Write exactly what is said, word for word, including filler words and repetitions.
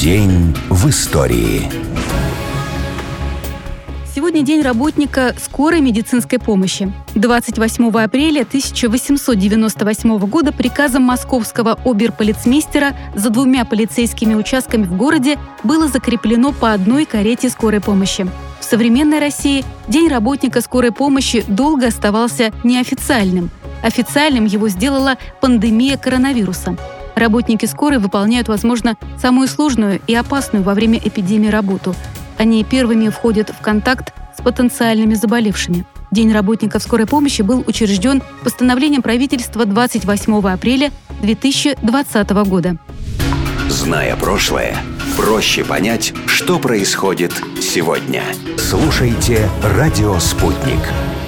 День в истории. Сегодня день работника скорой медицинской помощи. двадцать восьмого апреля тысяча восемьсот девяносто восьмого года приказом московского оберполицмейстера за двумя полицейскими участками в городе было закреплено по одной карете скорой помощи. В современной России День работника скорой помощи долго оставался неофициальным. Официальным его сделала пандемия коронавируса. Работники скорой выполняют, возможно, самую сложную и опасную во время эпидемии работу. Они первыми входят в контакт с потенциальными заболевшими. День работников скорой помощи был учрежден постановлением правительства двадцать восьмого апреля две тысячи двадцатого года. Зная прошлое, проще понять, что происходит сегодня. Слушайте «Радио Спутник».